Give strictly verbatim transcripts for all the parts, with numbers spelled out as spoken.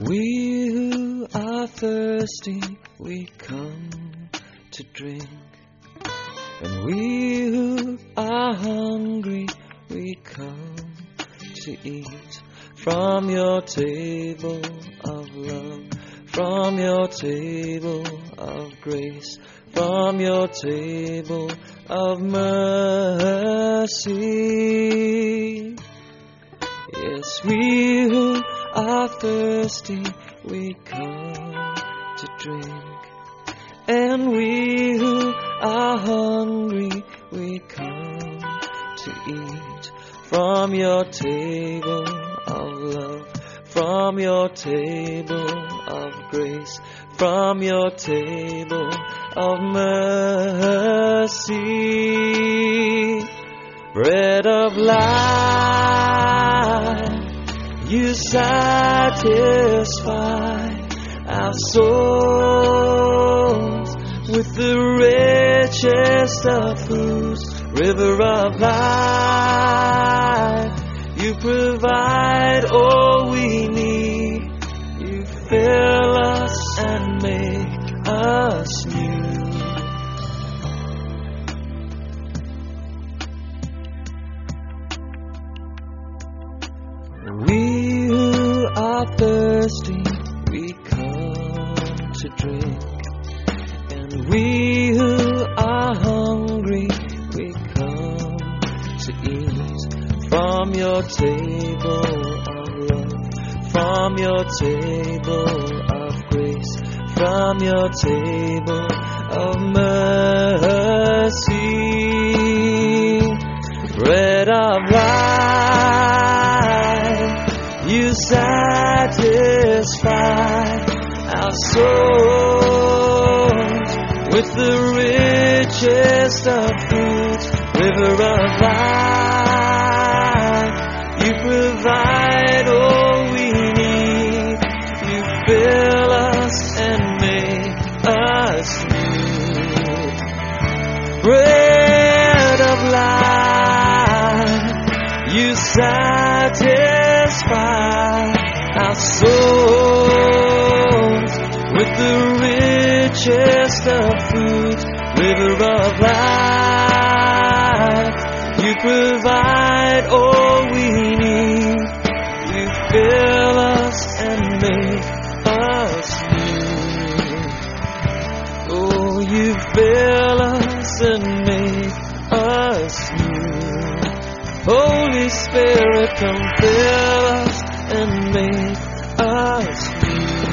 We who are thirsty, we come to drink. And we who are hungry, we come to eat from your table of love, from your table of grace, from your table of mercy. Yes, we who are thirsty, we come to drink. And we who are hungry, we come to eat from your table of love, from your table of grace, from your table of mercy. Bread of life, you satisfy our souls with the richest of foods. River of life, you provide all we need. You fill us and make us new. We who are thirsty, we come to drink. And we who are hungry, we come to eat from your table of love, from your table of grace, from your table of mercy. Bread of life, you satisfy our souls with the richest of foods. River of life, you provide all we need. You fill us and make us new. Bread of life, you satisfy our souls with the richest of foods. River of life, you provide all we need. You fill us and make us new. Oh, you fill us and make us new. Holy Spirit, come fill us and make us new.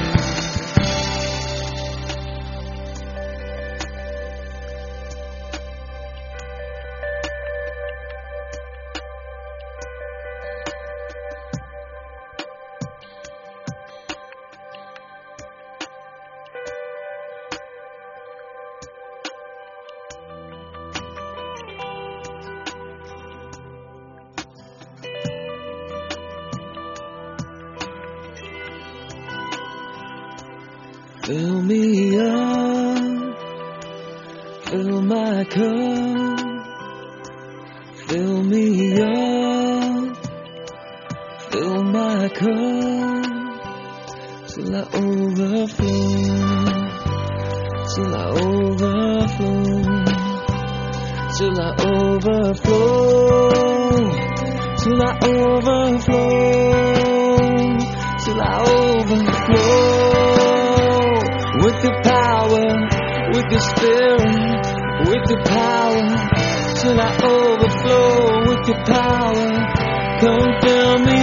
Fill me up, fill my cup, fill me up, fill my cup, till I overflow, till I overflow, till I overflow, till I overflow, till I overflow. With the power, with the Spirit, with the power, till I overflow with your power. Come fill me